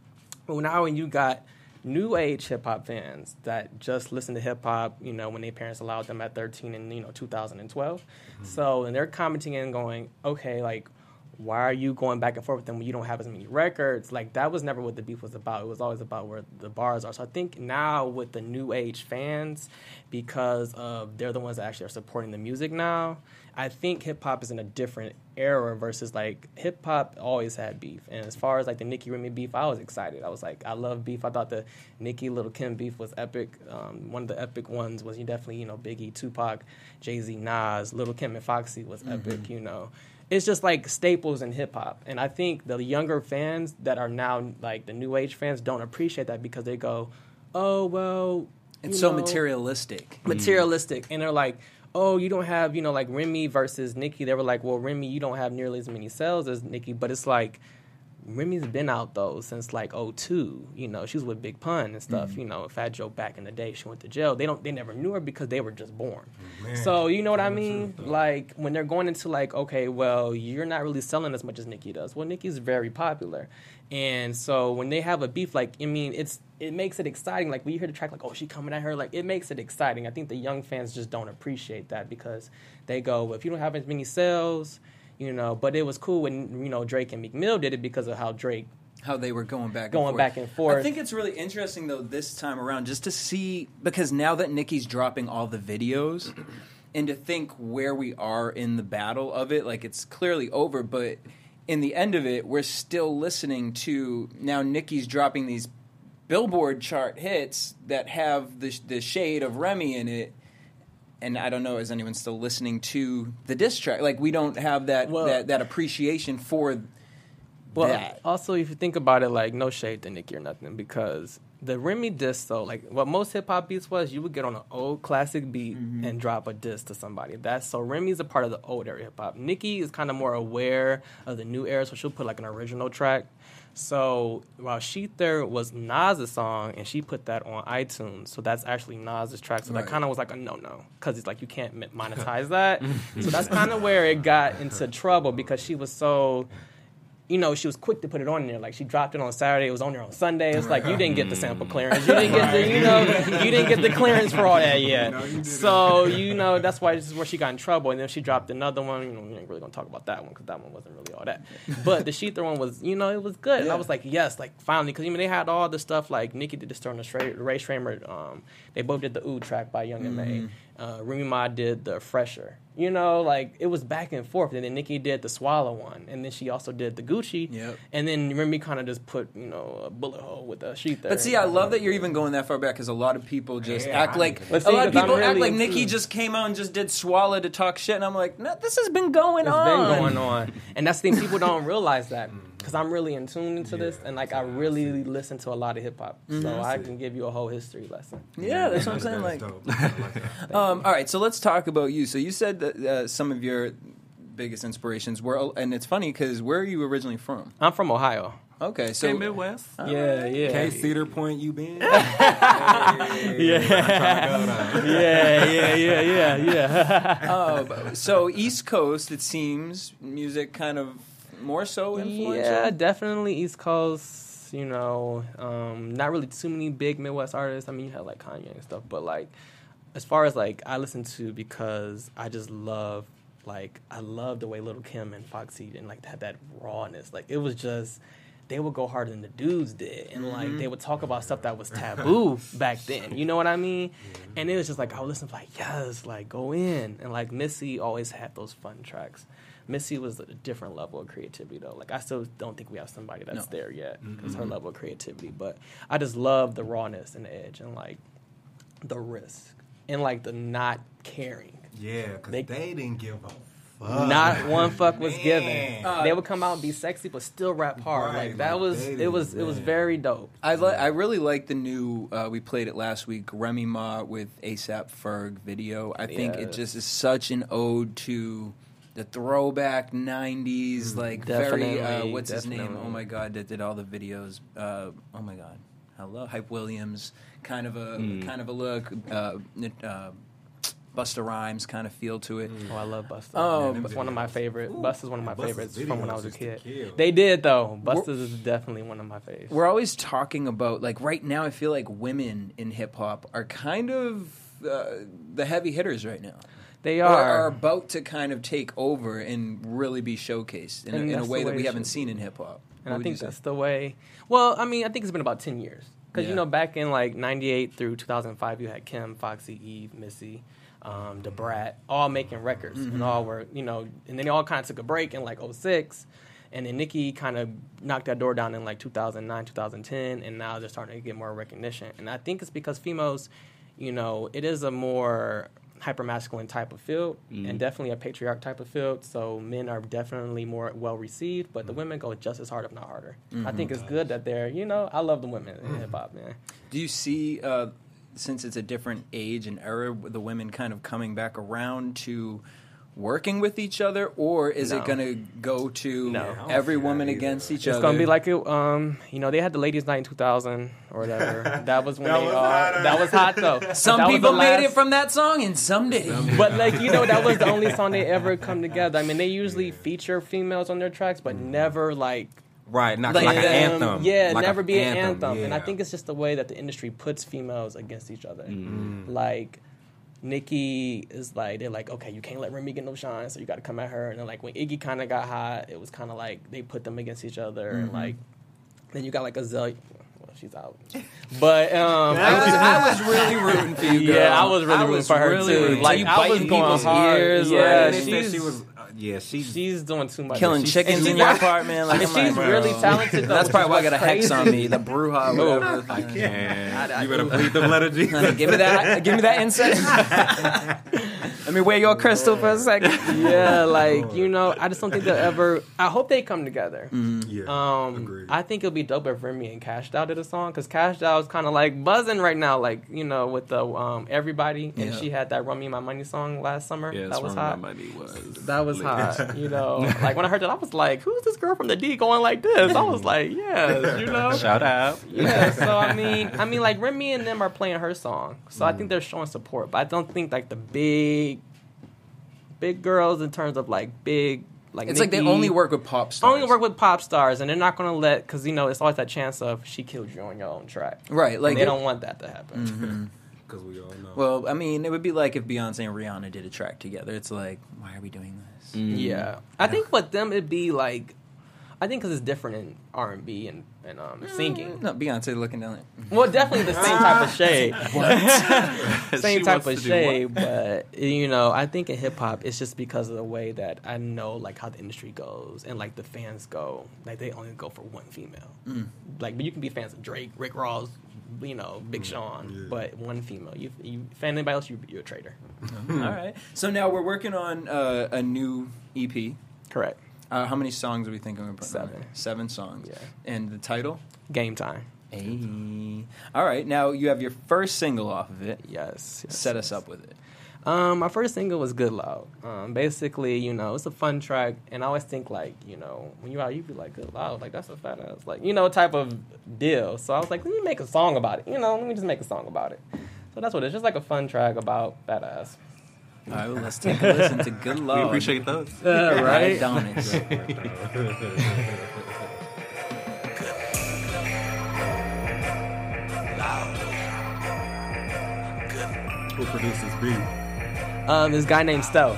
But now when you got new age hip hop fans that just listen to hip hop, you know, when their parents allowed them at thirteen in, you know, two thousand twelve. Mm-hmm. So, and they're commenting and going, okay, like, why are you going back and forth with them when you don't have as many records? Like, that was never what the beef was about. It was always about where the bars are. So I think now with the new age fans, because of they're the ones that actually are supporting the music now, I think hip-hop is in a different era versus, like, hip-hop always had beef. And as far as, like, the Nicki Remy beef, I was excited. I was like, I love beef. I thought the Nicki Lil' Kim beef was epic. Um, one of the epic ones was definitely, you know, Biggie, Tupac, Jay-Z, Nas, Lil' Kim and Foxy was mm-hmm. epic, you know. It's just, like, staples in hip-hop. And I think the younger fans that are now, like, the new age fans don't appreciate that because they go, oh, well, It's you so know, materialistic. Materialistic. And they're like, oh, you don't have, you know, like Remy versus Nicki. They were like, well, Remy, you don't have nearly as many sales as Nicki. But it's like, Remy's been out, though, since, like, oh two. You know, she was with Big Pun and stuff. Mm-hmm. You know, Fat Joe back in the day, she went to jail. They don't, they never knew her because they were just born. Man. So, you know what I mean? Like, when they're going into, like, okay, well, you're not really selling as much as Nicki does. Well, Nicki's very popular. And so when they have a beef, like, I mean, it's it makes it exciting. Like, when you hear the track, like, oh, she coming at her, like, it makes it exciting. I think the young fans just don't appreciate that because they go, well, if you don't have as many sales, you know, but it was cool when, you know, Drake and Meek Mill did it because of how Drake... How they were going back going and forth. back and forth. I think it's really interesting, though, this time around, just to see, because now that Nicki's dropping all the videos, and to think where we are in the battle of it, like, it's clearly over, but... in the end of it, we're still listening to, now Nicki's dropping these Billboard chart hits that have the, the shade of Remy in it, and I don't know, is anyone still listening to the diss track? Like, we don't have that well, that, that appreciation for well, that. Also, if you think about it, like, no shade to Nicki or nothing, because the Remy diss, though, like, what most hip-hop beats was, you would get on an old classic beat mm-hmm. and drop a diss to somebody. That's so Remy's a part of the old era hip-hop. Nicki is kind of more aware of the new era, so she'll put, like, an original track. So while Sheether was Nas' song, and she put that on iTunes, so that's actually Nas' track. So right. that kind of was like a no-no, because it's like you can't monetize that. So that's kind of where it got into trouble, because she was so... you know, she was quick to put it on there. Like, she dropped it on Saturday. It was on there on Sunday. It's like, you didn't get the sample clearance. You didn't get the, you know, you didn't get the clearance for all that yet. No, you so, you know, that's why this is where she got in trouble. And then she dropped another one. You know, we ain't really going to talk about that one because that one wasn't really all that. But the Sheether one was, you know, it was good. Yeah. And I was like, yes, like, finally. Because, I mean, they had all the stuff, like, Nicki did the Storm, the Ray Schramer. Um, they both did the Ooh track by Young mm-hmm. M A. Uh, Remy Ma did the Fresher. You know, like, it was back and forth. And then Nicki did the Swallow one. And then she also did the Gucci. Yep. And then Remy kind of just put, you know, a bullet hole with a sheet there. But see, I love that you're even going that far back, because a lot of people just yeah, act like, see, a lot of people really act like Nicki just came out and just did Swallow to talk shit. And I'm like, no, this has been going it's on. It's been going on. And that's the thing, people don't realize that. Because I'm really in tune into yeah, this, and like I really listen to a lot of hip hop, mm-hmm. so I can give you a whole history lesson. Yeah, that's what I'm saying. Like, um, all right, so let's talk about you. So you said that uh, some of your biggest inspirations were, and it's funny because where are you originally from? I'm from Ohio. Okay, so okay, Midwest. Uh, yeah, yeah. K Cedar Point, you been? hey, yeah. yeah, yeah, yeah, yeah, yeah. uh, so East Coast, it seems, music kind of. More so influential? Yeah, definitely East Coast, you know, um, not really too many big Midwest artists. I mean, you had, like, Kanye and stuff, but, like, as far as, like, I listen to because I just love, like, I love the way Lil' Kim and Foxy and, like, had that rawness. Like, it was just, they would go harder than the dudes did, and, like, mm-hmm. they would talk about stuff that was taboo back then, you know what I mean? Mm-hmm. And it was just, like, I would listen to, like, yes, like, go in. And, like, Missy always had those fun tracks. Missy was a different level of creativity, though. Like, I still don't think we have somebody that's no. there yet because mm-hmm. her level of creativity. But I just love the rawness and the edge and, like, the risk and, like, the not caring. Yeah, because they, they didn't give a fuck. Not one fuck was given. Uh, they would come out and be sexy, but still rap hard. Right, like, that like was, it was, man. It was very dope. I li- I really like the new, uh, we played it last week, Remy Ma with ASAP Ferg video. I think yes. it just is such an ode to... the throwback nineties, like definitely, very, uh, what's definitely. his name? Oh my God, that did all the videos. Uh, oh my God, hello, Hype Williams, kind of a mm. kind of a look. Uh, uh, Busta Rhymes kind of feel to it. Oh, I love Busta. Oh, Man, it's one of my favorite. Busta's one of my Busta's favorites from when I was a videos used to kid. kill. They did though. Busta's is definitely one of my favorites. We're always talking about, like, right now I feel like women in hip-hop are kind of uh, the heavy hitters right now. They Or are. are about to kind of take over and really be showcased in, a, And in a that's way the that way we it haven't should seen be. in hip-hop. And What I would think you say? that's the way. Well, I mean, I think it's been about ten years. Because, Yeah. you know, back in like ninety-eight through two thousand five, you had Kim, Foxy, Eve, Missy, um, Da Brat, all making records. Mm-hmm. And all were, you know, and then they all kind of took a break in like oh six. And then Nicki kind of knocked that door down in like two thousand nine, two thousand ten. And now they're starting to get more recognition. And I think it's because females, you know, it is a more hyper-masculine type of field Mm. and definitely a patriarch type of field. So men are definitely more well-received, but the women go just as hard, if not harder. I think it's good that they're, you know, I love the women in hip-hop, man. Do you see, uh, since it's a different age and era, the women kind of coming back around to working with each other, or is No. it going to go to No. every woman against each It's other? gonna be like it, um, you know, they had the ladies' night in two thousand or whatever. That was when That they, was uh, hot. that was hot though. Some That was people the made last- it from that song, and some didn't. But like you know, that was the only song they ever come together. I mean, they usually feature females on their tracks, but never like. Right, not Like like, an them, anthem. Yeah, Like never a be an anthem. And I yeah. think it's just the way that the industry puts females against each other. Mm. Like, Nicki is like, they're like, okay, you can't let Remy get no shine, so you got to come at her. And then, like, when Iggy kind of got hot, it was kind of like they put them against each other. And, like, then you got, like, Azalea. Well, she's out. But, um, I was, I was really rooting for you, girl. yeah, I was really I rooting was for her, really too. rooting. Like, You I was biting going people's hard. ears, Yeah, like- They said she's, she was. Uh, yeah, she's. she's doing too much. Killing She's- chickens and in she's your not- apartment. Like, and I'm she's like, really bro. talented, though. That's which probably why I is got a hex crazy. on me. The brouhaha, whatever. I can't. I- You better plead the letter G. give me that. Give me that insight. Let me wear your crystal for a second. Yeah, like, you know, I just don't think they'll ever. I hope they come together. Yeah, Um, agreed. I think it'll be dope if Remy and Cash Doll did a song because Cash Doll is kind of like buzzing right now, like you know, with the um everybody, and Yeah. she had that "Run Me My Money" song last summer. Yes, that was Run Me hot. My Money was That was lit. hot. You know, like when I heard that, I was like, "Who's this girl from the D going like this?" I was like, "Yes," you know. Shout out. Yeah, so I mean, I mean, like Remy and them are playing her song, so I Mm. think they're showing support. But I don't think like the big, big girls in terms of like big, like It's like they Nicki, only work with pop stars. only work with pop stars, and they're not gonna let because you know it's always that chance of she killed you on your own track, Right, like and they don't want that to happen. Because we all know. Well, I mean, it would be like if Beyonce and Rihanna did a track together. It's like, why are we doing this? Yeah, I think with them it'd be like, I think because it's different in R and B and and um, singing. No, Beyonce looking down. Like, Well, definitely the same type of shade. Same She type wants of to do shade, but you know, I think in hip hop, it's just because of the way that I know, like how the industry goes and like the fans go. Like they only go for one female. Like, but you can be fans of Drake, Rick Ross, you know, Big Sean, but one female. You you fan anybody else, you you're a traitor. All right. So now we're working on uh, a new E P. Correct. Uh, how many songs are we thinking we're putting on Seven. there? Seven songs. Yeah. And the title? Game Time. Hey. All right. Now you have your first single off of it. Yes. yes Set yes. us up with it. Um, my first single was Good Loud. Um, basically, you know, it's a fun track, and I always think like, you know, when you're out, you be like, Good Loud, like that's a fat ass, like you know, type of deal. So I was like, let me make a song about it. You know, let me just make a song about it. So that's what it is. Just like a fun track about fat ass. All right. Well, let's take a listen to Good Lord. We appreciate those. Uh, right? Adonis. Who produced this beat? Um, this guy named Stealth.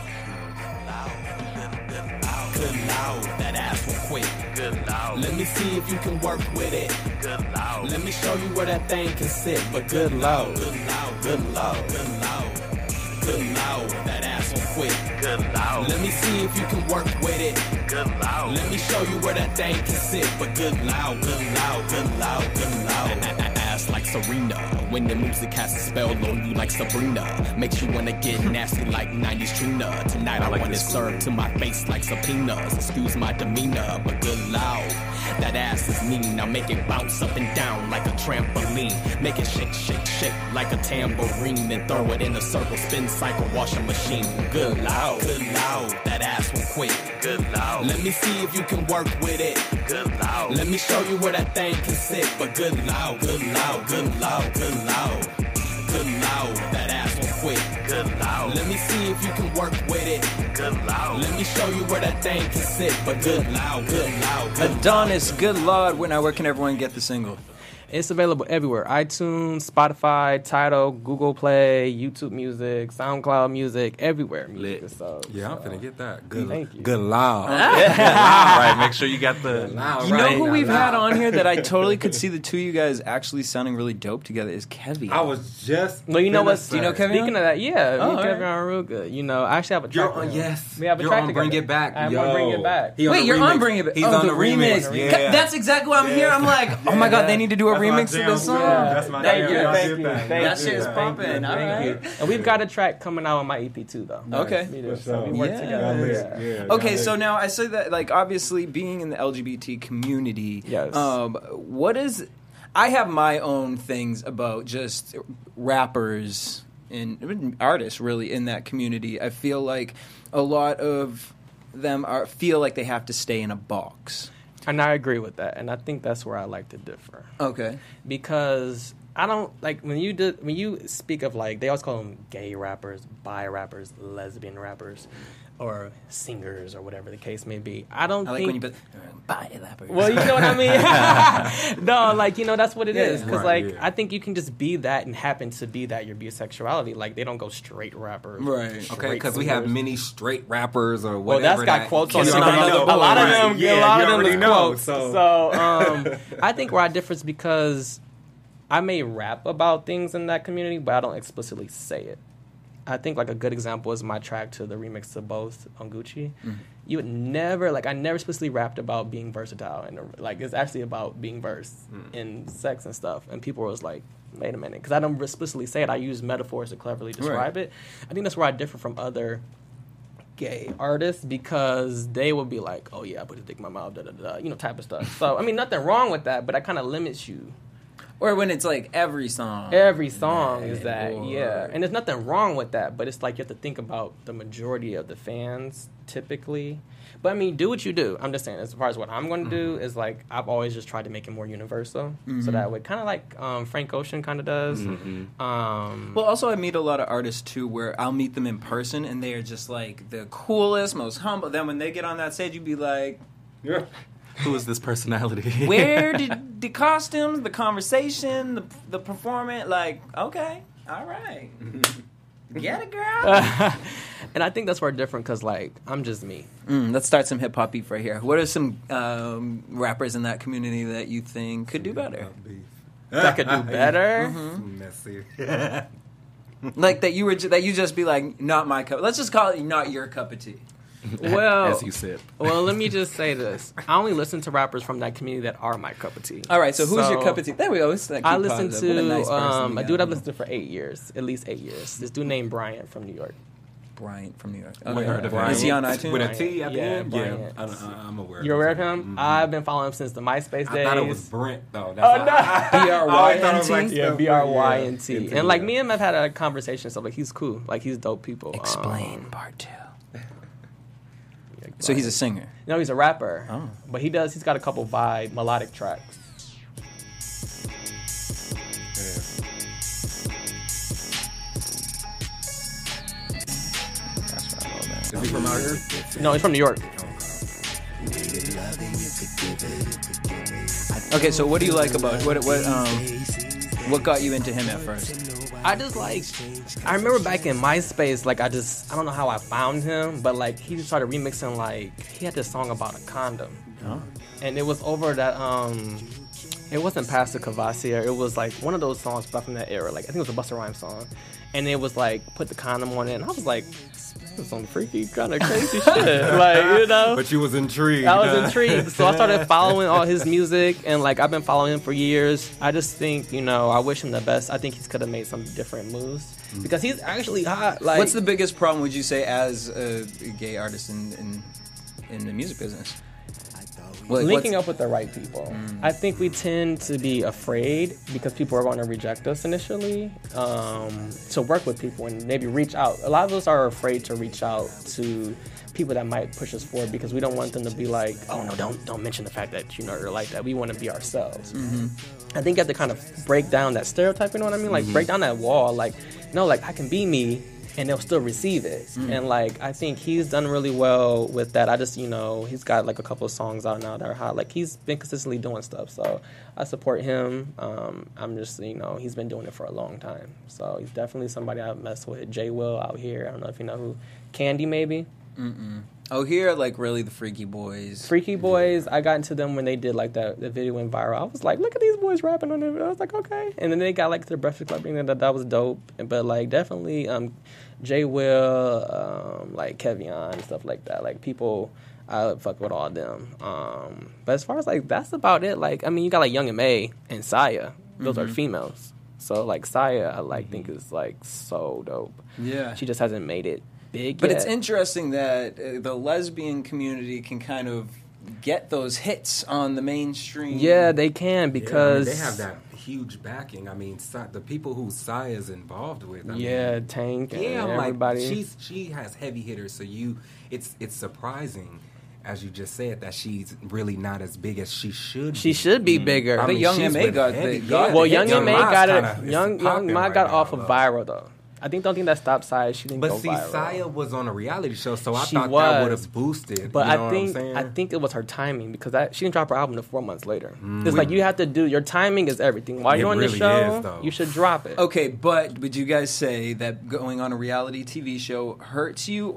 Good loud, that ass will quit. Good loud. Let me see if you can work with it. Good loud. Let me show you where that thing can sit. But good loud, good loud, good loud, good loud. Good loud, that ass will quit. Good loud. Let me see if you can work with it. Good loud. Let me show you where that thing can sit. But good loud, good loud, good loud, good loud. Ass like Serena. When the music has a spell on you like Sabrina. Makes you wanna get nasty like nineties Trina. Tonight I, like want it this served to my face like subpoenas. Excuse my demeanor, but good loud. That ass is mean. Now make it bounce up and down like a trampoline. Make it shake, shake, shake like a tambourine. Then throw it in a circle, spin cycle, washing machine. Good loud, good loud. That ass will quit. Good loud. Let me see if you can work with it. Good loud. Let me show you where that thing can sit. But good loud, good loud, good loud, good loud. Good loud. That ass will quick. Good Lord. Let me see if you can work with it. Good Lord. Let me show you where that thing can sit. But good loud, good loud, good Adonis, Good Lord. Now, where can everyone get the single? It's available everywhere. iTunes, Spotify, Tidal, Google Play, YouTube Music, SoundCloud Music, everywhere. Music is sold. Yeah, I'm so. finna get that. Good, Thank you. good loud. Good loud, right? Make sure you got the. Loud, You know right? who we've Loud. had on here that I totally could see the two of you guys actually sounding really dope together is Kevin. I was just. Well, you know finna what? say. Do you know Kevin? Speaking of that, yeah, Oh, me and Kevin alright. are real good. You know, I actually have a You're track. on, with him. yes. We have a You're track on together. Bring It Back. I'm Yo. on Bring It Back. He on Wait, the you're remix. on Bring It Back. He's oh, on the, the remix. remix. Ca- Yeah. That's exactly why I'm here. I'm like, oh my god, they need to do a That's my remix to jam, this song. yeah. That's my Thank jam. you, Y'all thank did you, that. thank That you. shit is Thank pumping. you, All thank right. you. And we've got a track coming out on my E P too, though. Okay. We do. For So we sure. work Yeah. together. Yeah. Yeah. Yeah. Okay, Yeah. so now I say that, like, obviously being in the L G B T community, Yes. um, what is, I have my own things about just rappers and artists really in that community. I feel like a lot of them are feel like they have to stay in a box. And I agree with that, and I think that's where I like to differ. Okay. Because I don't like when you do, when you speak of like they always call them gay rappers, bi rappers, lesbian rappers, or singers or whatever the case may be. I don't I like think when you put body rappers. Well, you know what I mean? No, like, you know, that's what it Yeah. is. Because, Right, like, yeah. I think you can just be that and happen to be that your bisexuality. Like, they don't go straight rappers. Right. straight Okay, because we have singers. many straight rappers or Well, whatever. that's got that quotes on kiss it. on another another boy. A lot of boy. them, Yeah, a lot you of them already is know, quotes. So, So, um, I think where I differ is because I may rap about things in that community, but I don't explicitly say it. I think like a good example is my track to the remix to Both on Gucci. Mm-hmm. You would never like I never explicitly rapped about being versatile and like it's actually about being versed Mm. in sex and stuff. And people was like, wait a minute, because I don't explicitly say it. I use metaphors to cleverly describe it. I think that's where I differ from other gay artists because they would be like, oh yeah, I put a dick in my mouth, da da da, you know, type of stuff. So I mean, nothing wrong with that, but that kind of limits you. Or when it's like every song. Every song is that, or- yeah. And there's nothing wrong with that, but it's like you have to think about the majority of the fans typically. But I mean, do what you do. I'm just saying, as far as what I'm going to do is like, I've always just tried to make it more universal. So that way, kind of like um, Frank Ocean kind of does. Um, Well, also I meet a lot of artists too, where I'll meet them in person and they are just like the coolest, most humble. Then when they get on that stage, you'd be like, Yeah. Who is this personality? "Where did the costumes, the conversation, the the performance? Like, okay, all right, get it, girl." and I think that's where it's different because, like, I'm just me. Mm, let's start some hip hop beef right here. What are some um, rappers in that community that you think could do better? That could do better. Messy. Like that you were ju- that you just be like, not my cup. Let's just call it not your cup of tea. Well, As you sip. well, let me just say this: I only listen to rappers from that community that are my cup of tea. All right, so who's your cup of tea? There we go. It's that I cute listened positive. What a to nice person um, you a got. dude I've listened to for eight years, at least eight years. This dude named Bryant from New York. Bryant from New York. We heard of Is he on iTunes? With a T at the Yeah, end? Yeah, Bryant. I, I, I'm aware. You're aware of him? him? I've been following him since the MySpace I days. thought it was Brent though. That's Oh, why- no. B R I Y always thought it N was like T? Yeah, stuff- B R Y N yeah, T. into And like that. me and him have had a conversation, so like he's cool. Like he's dope people. Explain Um, part two. yeah, So he's a Bryant. singer. No, he's a rapper. Oh. But he does he's got a couple vibe melodic tracks. Is he from out here? No, he's from New York. Okay, so what do you like about what what um what got you into him at first? I just like I remember back in MySpace, like I just I don't know how I found him, but like he started remixing like he had this song about a condom. Oh. And it was over that um it wasn't Pastor Cavassier, it was like one of those songs back from that era. Like I think it was a Busta Rhymes song. And it was like put the condom on it and I was like, this is some freaky kind of crazy shit. Like, you know. But you was intrigued. I was huh? intrigued. So I started following all his music, and like I've been following him for years. I just think, you know, I wish him the best. I think he could have made some different moves because he's actually hot. Like, What's the biggest problem would you say as a gay artist in in, in the music business? Like, linking what's- up with the right people. I think we tend to be afraid because people are going to reject us initially um, to work with people and maybe reach out. A lot of us are afraid to reach out to people that might push us forward because we don't want them to be like, oh no, don't don't mention the fact that you know you're like that. We want to be ourselves. I think you have to kind of break down that stereotype. You know what I mean? Like break down that wall. Like no, like I can be me, and they'll still receive it. Mm. And like I think he's done really well with that. I just, you know, he's got like a couple of songs out now that are hot. Like he's been consistently doing stuff, so I support him. Um, I'm just, you know, he's been doing it for a long time, so he's definitely somebody I mess with. J Will out here. I don't know if you know who. Candy maybe. Mm-mm. Oh, here, like, really the Freaky Boys. Freaky Boys, I got into them when they did, like, that the video went viral. I was like, look at these boys rapping on it. I was like, okay. And then they got, like, their Breakfast Club, and that, that was dope. But, like, definitely um, J Will, um, like, Kevion, and stuff like that. Like, people, I fuck with all of them. Um, but as far as, like, that's about it. Like, I mean, you got, like, Young and May and Saya. Those Mm-hmm. are females. So, like, Saya, I, like, think is, like, so dope. Yeah. She just hasn't made it big But yet. it's interesting that uh, the lesbian community can kind of get those hits on the mainstream. Yeah, they can because Yeah, I mean, they have that huge backing. I mean, Si- the people who Sai is involved with. I yeah, mean, Tank and yeah, I'm everybody. like she's she has heavy hitters. So you, it's it's surprising, as you just said, that she's really not as big as she should. She be. should be bigger. I But mean, Young she's M A with got heavy- the- got yeah, Well, Young Young M A Ma's got kinda- it. it's Young Young popping Ma right got now, off of though. viral though. I think the only thing that stopped Saya, she didn't But go see, viral. Saya was on a reality show, so I She thought was, that would have boosted. But you know I think what I'm saying? I think it was her timing because that she didn't drop her album until four months later. Mm. It's like you have to do your timing is everything. While It you're on the really show, is, though. you should drop it. Okay, but would you guys say that going on a reality T V show hurts you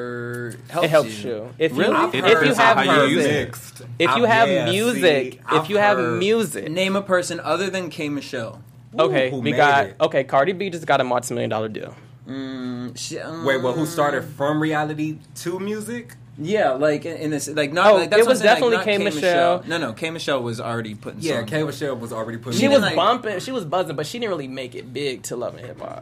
or helps It helps you? you. If you- really? I've If you heard have how you use music- it. If you I've- have yeah, music, see, if I've you have heard- music, Name a person other than K. Michelle. okay, who we made got it? okay. Cardi B just got a multi-million dollar deal. Mm, she, um, Wait, well, who started from reality to music? Yeah, like in in this, like not Oh, like that's it what I'm was saying, definitely like, K. not Michelle. No, no, K. Michelle was already putting. Yeah, songs K. out. Michelle was already putting. She didn't, was like- bumping, she was buzzing, but she didn't really make it big to Love and Hip Hop.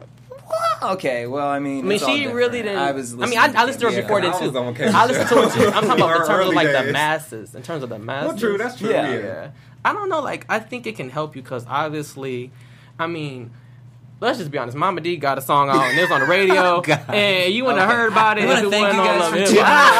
Okay, well, I mean, I mean, it's all she different. really didn't. I was. I mean, I, I listened to her Yeah, before then I was too. on K. I listened to her too. I'm talking about in terms of Early like the days. masses. In terms of the masses. Well, true, that's true, Yeah, yeah. yeah. I don't know. Like, I think it can help you because obviously, I mean. Let's just be honest. Mama D got a song on, and it was on the radio, and you wouldn't have heard about it I if wanna it thank wasn't you on guys Love for and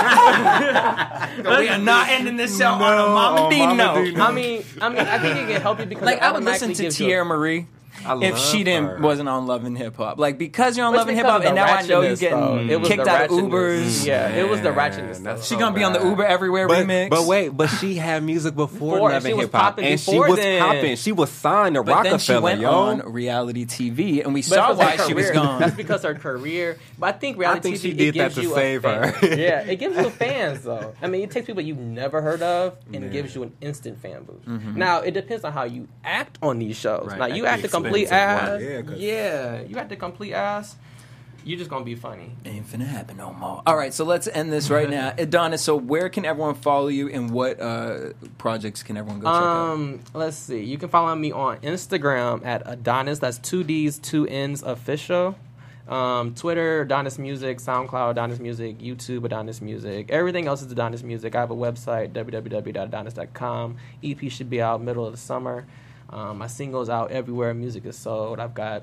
Hip Hop. We are not ending this show on a No, Mama on D Mama note. D. I mean, I mean, I think it can help you because Like it I would listen automatically to gives you a- Tierra Marie I if love she didn't her. wasn't on Love and Hip Hop. Like because you're on But Love and it's Hip Hop, because and of now the I know you're ratchetness, getting though. It was kicked the out of ratchetness. Ubers. Yeah, it was the Man, ratchetness. that's though. She so gonna be on the bad. Uber Everywhere But, remix. but wait, but she had music before, Before, Love she and was Hip Hop, popping and she before was then. popping. She was signed to But then Rockefeller, she went yo. on reality T V, and we But saw it's 'cause why her she was career. gone. That's because her career. But I think reality I think T V she did it gives that to you save a her. fan. Yeah, it gives you fans though. I mean, it takes people you've never heard of and it Yeah. gives you an instant fan boost. Mm-hmm. Now it depends on how you act on these shows. Right, Now at you the act a complete expense of ass. what? Yeah, 'cause- Yeah, you act a complete ass. You're just gonna be funny. Ain't finna happen no more. All right, so let's end this right now. Adonis, so where can everyone follow you and what uh, projects can everyone go check out? Um, let's see. You can follow me on Instagram at Adonis. That's two D's, two N's official. Um, Twitter, Adonis Music, SoundCloud, Adonis Music, YouTube, Adonis Music. Everything else is Adonis Music. I have a website, w w w dot adonis dot com. E P should be out middle of the summer. Um, my single's out everywhere music is sold. I've got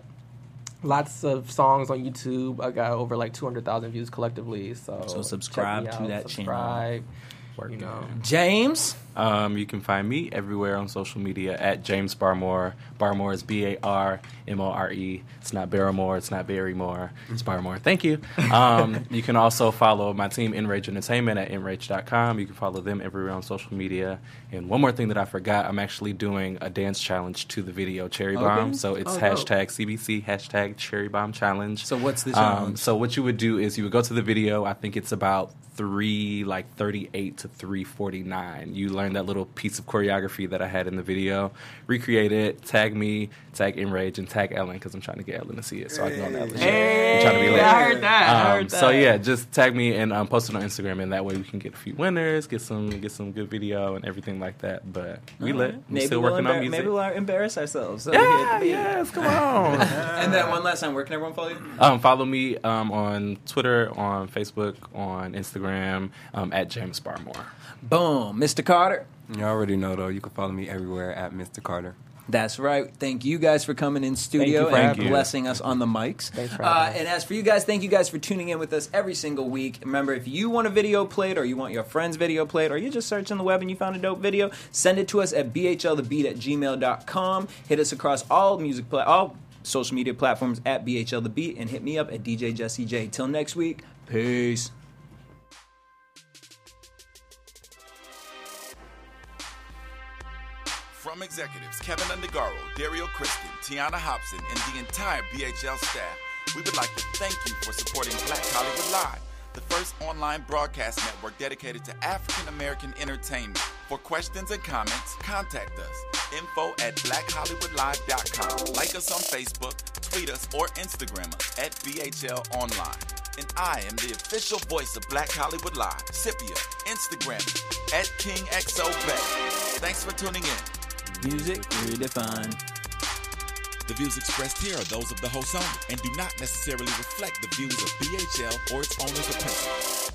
lots of songs on YouTube. I got over like two hundred thousand views collectively. So, So subscribe check to me out. that channel. subscribe, Working. You know. James? Um, you can find me everywhere on social media at James Barmore. Barmore is B A R M O R E. It's not Barrymore. It's not Barrymore. It's Barmore. Thank you. Um, you can also follow my team, Enrage Entertainment, at enrage dot com. You can follow them everywhere on social media. And one more thing that I forgot, I'm actually doing a dance challenge to the video Cherry Okay. Bomb. So it's Oh, dope. hashtag C B C, hashtag Cherry Bomb Challenge. So what's the Um, challenge? so what you would do is you would go to the video. I think it's about three, like thirty-eight to three forty-nine. You learn that little piece of choreography that I had in the video, recreate it, tag me, tag Enrage, and tag Ellen because I'm trying to get Ellen to see it so I can go on the Ellen show. I'm trying to be Hey, lit. I heard that. I Um, heard that. So yeah, just tag me and um, post it on Instagram, and that way we can get a few winners, get some get some good video and everything like that. But we lit. We Maybe still we'll working embar- on music. Maybe we'll embarrass ourselves. So Yeah, we hit- yes, come on. And then one last time, where can everyone follow you? Um, follow me um, on Twitter, on Facebook, on Instagram, um, at James Barmore. Boom. Mister Carter? You already know, though. You can follow me everywhere at Mister Carter. That's right. Thank you guys for coming in studio for and having me. blessing us on the mics. Thanks for uh, having us. and as for you guys, thank you guys for tuning in with us every single week. Remember, if you want a video played or you want your friend's video played or you're just searching the web and you found a dope video, send it to us at b h l the beat at gmail dot com. Hit us across all music play all social media platforms at B H L The Beat, and hit me up at D J Jesse J. Till next week, peace. From executives Kevin Undergaro, Dario Kristen, Tiana Hobson, and the entire B H L staff, we would like to thank you for supporting Black Hollywood Live, the first online broadcast network dedicated to African American entertainment. For questions and comments, contact us. Info at black hollywood live dot com. Like us on Facebook, tweet us, or Instagram us at B H L Online. And I am the official voice of Black Hollywood Live. Scipia, Instagram me at King X O Bay. Thanks for tuning in. Music redefined. The views expressed here are those of the host only and do not necessarily reflect the views of B H L or its owners or principals.